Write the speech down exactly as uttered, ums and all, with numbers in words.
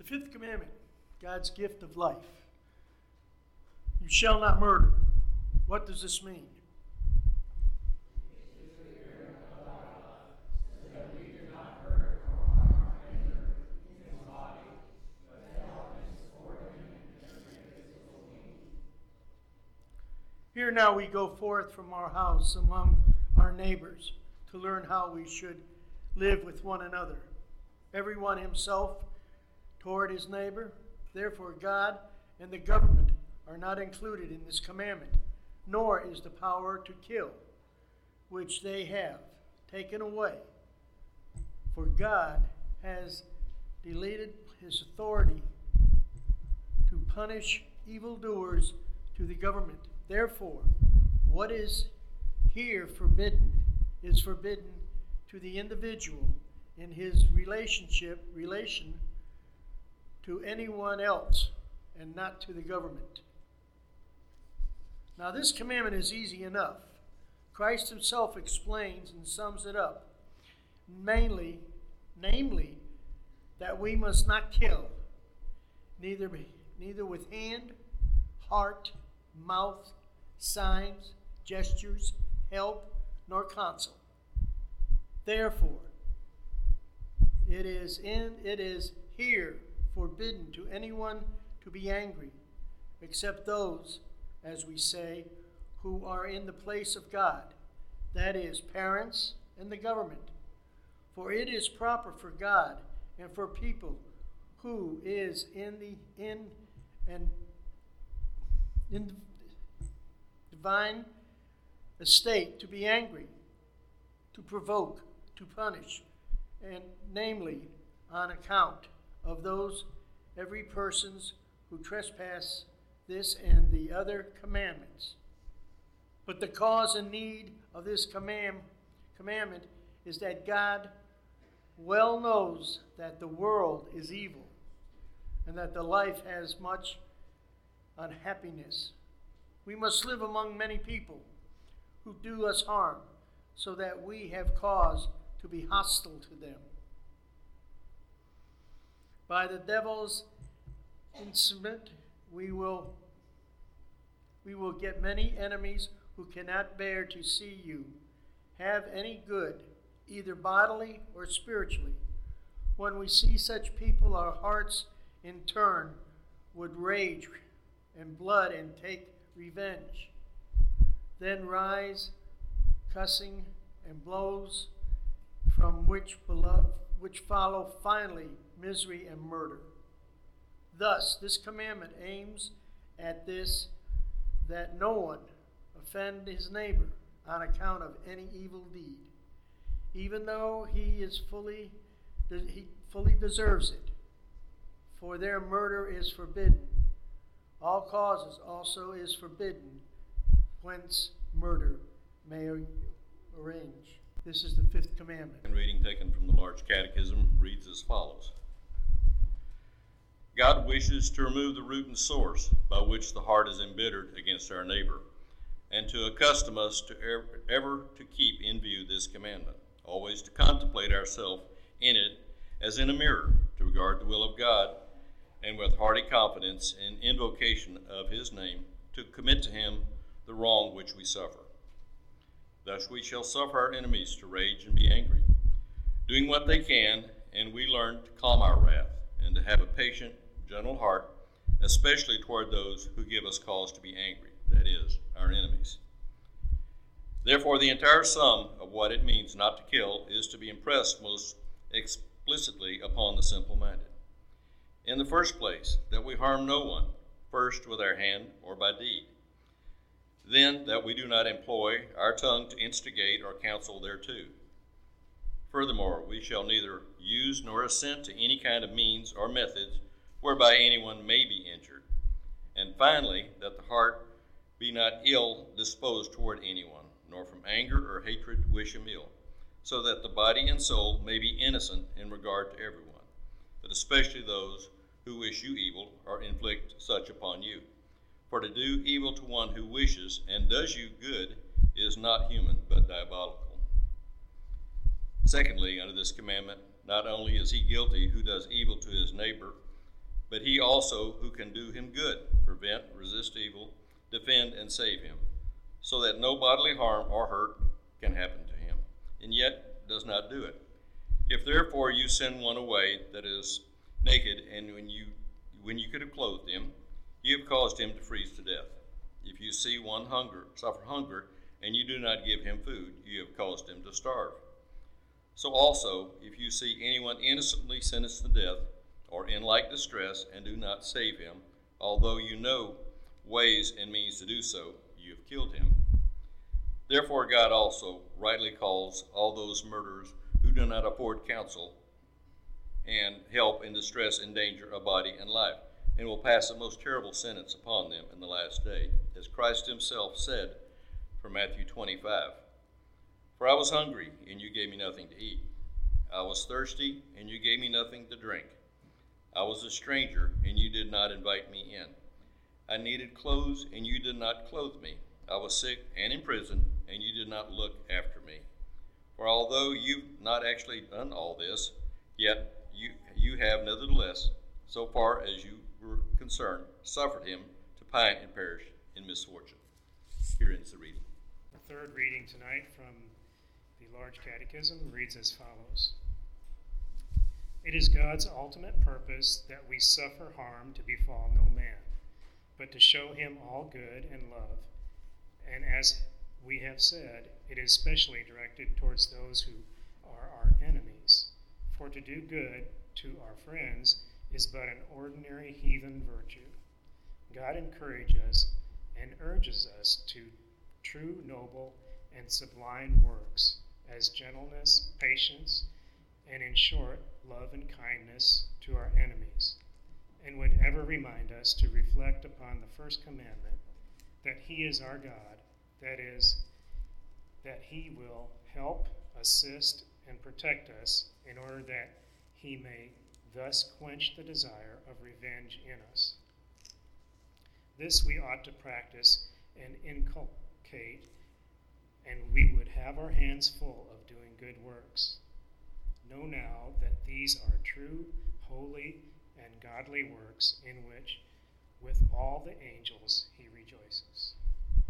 fifth commandment, God's gift of life. You shall not murder. What does this mean? Here now we go forth from our house among our neighbors to learn how we should live with one another. Everyone himself toward his neighbor. Therefore God and the government are not included in this commandment, nor is the power to kill, which they have taken away. For God has deleted his authority to punish evildoers to the government. Therefore, what is here forbidden is forbidden to the individual in his relationship, relation to anyone else, and not to the government. Now, this commandment is easy enough. Christ himself explains and sums it up. Mainly, namely, that we must not kill, neither, neither with hand, heart, mouth, signs, gestures, help, nor counsel. Therefore, it is in it is here forbidden to anyone to be angry, except those, as we say, who are in the place of God, that is, parents and the government. For it is proper for God and for people who is in the in and in divine estate to be angry, to provoke, to punish, and namely on account of those every persons who trespass this and the other commandments. But the cause and need of this command, commandment is that God well knows that the world is evil and that the life has much unhappiness. We must live among many people who do us harm, so that we have cause to be hostile to them. By the devil's instrument, we will we will get many enemies who cannot bear to see you have any good, either bodily or spiritually. When we see such people, our hearts in turn would rage and blood and take revenge. Then rise cussing and blows, from which beloved, which follow finally misery and murder. Thus, this commandment aims at this, that no one offend his neighbor on account of any evil deed, even though he is fully he fully deserves it. For their murder is forbidden. All causes also is forbidden, whence murder may arrange. This is the fifth commandment. And reading taken from the Large Catechism reads as follows. God wishes to remove the root and source by which the heart is embittered against our neighbor, and to accustom us to ever, ever to keep in view this commandment, always to contemplate ourselves in it as in a mirror, to regard the will of God, and with hearty confidence and invocation of his name, to commit to him the wrong which we suffer. Thus we shall suffer our enemies to rage and be angry, doing what they can, and we learn to calm our wrath, and to have a patient, gentle heart, especially toward those who give us cause to be angry, that is, our enemies. Therefore, the entire sum of what it means not to kill is to be impressed most explicitly upon the simple-minded. In the first place, that we harm no one, first with our hand or by deed. Then, that we do not employ our tongue to instigate or counsel thereto. Furthermore, we shall neither use nor assent to any kind of means or methods whereby anyone may be injured. And finally, that the heart be not ill disposed toward anyone, nor from anger or hatred wish him ill, so that the body and soul may be innocent in regard to everyone, but especially those who wish you evil or inflict such upon you. For to do evil to one who wishes and does you good is not human, but diabolical. Secondly, under this commandment, not only is he guilty who does evil to his neighbor, but he also who can do him good, prevent, resist evil, defend, and save him, so that no bodily harm or hurt can happen to him, and yet does not do it. If therefore you send one away that is naked, and when you when you could have clothed him, you have caused him to freeze to death. If you see one hunger suffer hunger, and you do not give him food, you have caused him to starve. So also, if you see anyone innocently sentenced to death, or in like distress, and do not save him, although you know ways and means to do so, you have killed him. Therefore God also rightly calls all those murderers who do not afford counsel and help in distress and danger of body and life, and will pass a most terrible sentence upon them in the last day, as Christ himself said from Matthew twenty-five, For I was hungry, and you gave me nothing to eat. I was thirsty, and you gave me nothing to drink. I was a stranger, and you did not invite me in. I needed clothes, and you did not clothe me. I was sick and in prison, and you did not look after me. For although you've not actually done all this, yet you you have nevertheless, so far as you were concerned, suffered him to pine and perish in misfortune. Here ends the reading. The third reading tonight from the Large Catechism reads as follows. It is God's ultimate purpose that we suffer harm to befall no man, but to show him all good and love. And as we have said, it is specially directed towards those who are our enemies. For to do good to our friends is but an ordinary heathen virtue. God encourages and urges us to true, noble, and sublime works, as gentleness, patience, and in short, love and kindness to our enemies, and would ever remind us to reflect upon the first commandment, that he is our God, that is, that he will help, assist, and protect us in order that he may thus quench the desire of revenge in us. This we ought to practice and inculcate, and we would have our hands full of doing good works. Know now that these are true, holy, and godly works in which, with all the angels, he rejoices.